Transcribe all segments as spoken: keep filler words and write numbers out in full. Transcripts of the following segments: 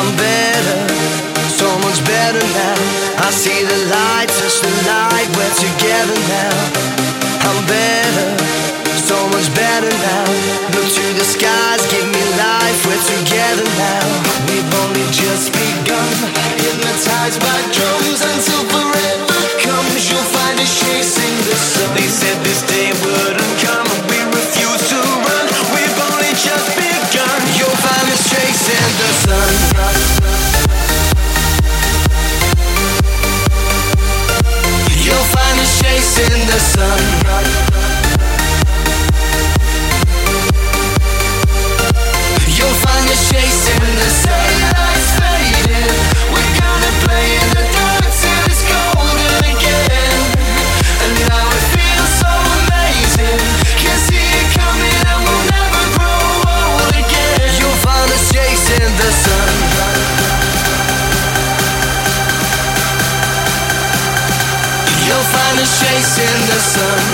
I'm better, so much better now. I see the light, touch the light, we're together now. I'm better, so much better now. Look to the skies, give me life, we're together now. We've only just begun, hypnotized by drums until forever comes. You'll find us chasing the sun. They said this day wouldn't come, and we refuse to run. We've only just begun. You'll find us chasing the sun. You'll find us chasing the sun. You'll find us chasing the sun. Daylight's fading. We're gonna play in the dark till it's golden again. And now it feels so amazing. Can see it coming and we'll never grow old again. You'll find us chasing the sun. You'll find us chasing the sun.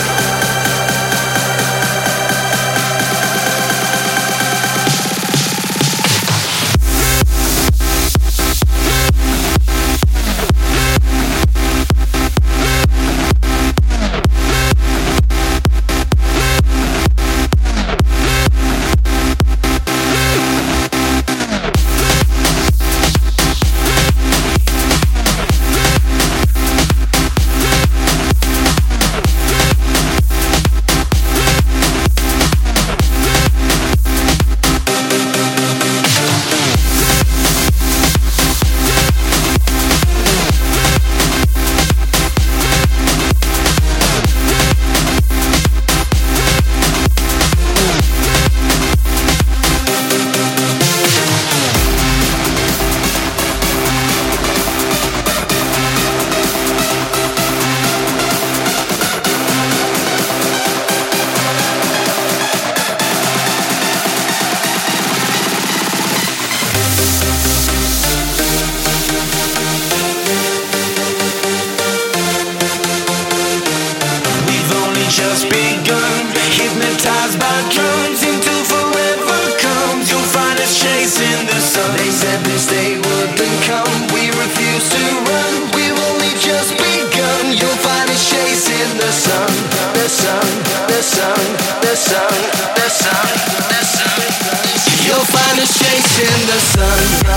Just begun, hypnotized by drums until forever comes. You'll find us chasing the sun. They said this day wouldn't come, we refuse to run. We've only just begun. You'll find us chasing the sun, the sun, the sun, the sun, the sun, the sun. You'll find us chasing the sun.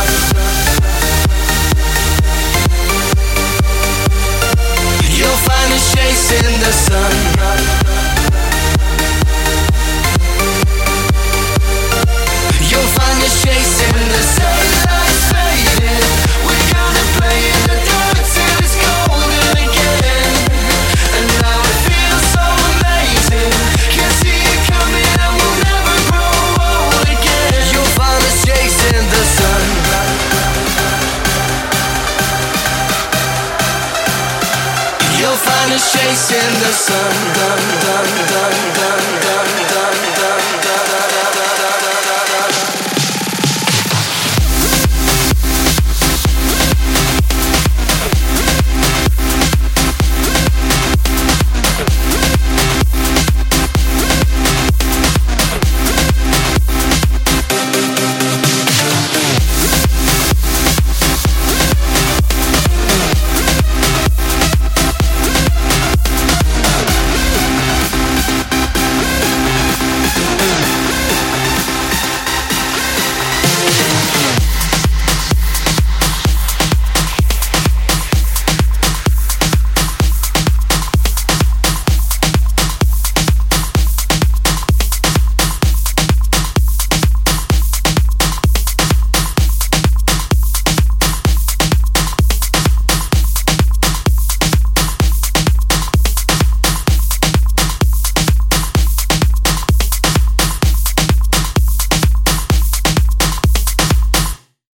You'll find us chasing the sun. You'll find us chasing the sun. Daylight's fading. We're gonna play in the dark till it's golden again. And now it feels so amazing. Can see it coming and we'll never grow old again. You'll find us chasing the sun. You'll find us chasing the sun, dun, dun, dun, dun.